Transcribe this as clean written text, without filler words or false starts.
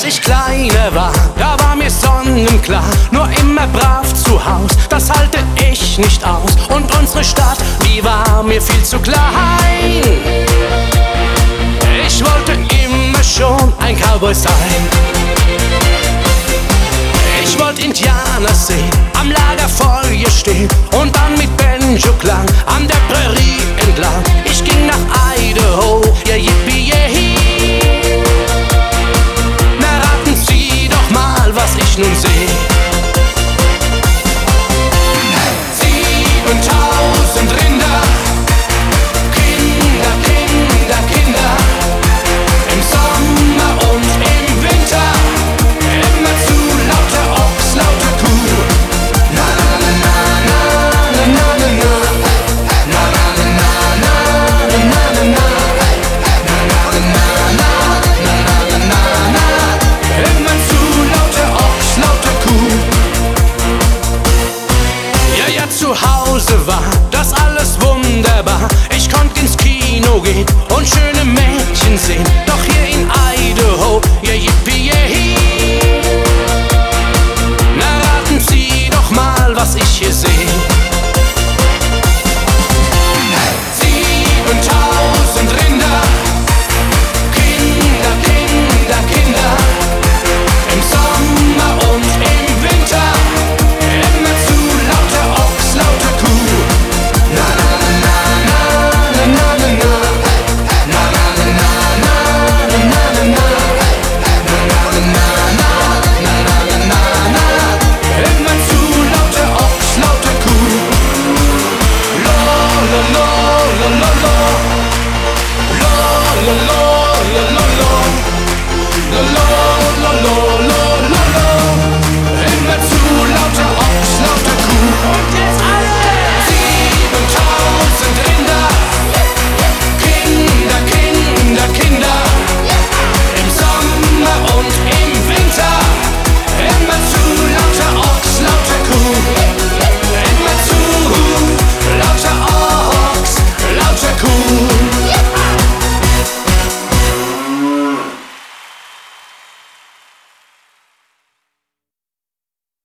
ich kleiner war, da war mir sonnenklar, nur immer brav zu Haus, das halte ich nicht aus. Und unsere Stadt, die war mir viel zu klein. Ich wollte immer schon ein Cowboy sein. Ich wollte Indianer sehen, am Lagerfeuer stehen und dann mit Banjo-Klang an der Prärie entlang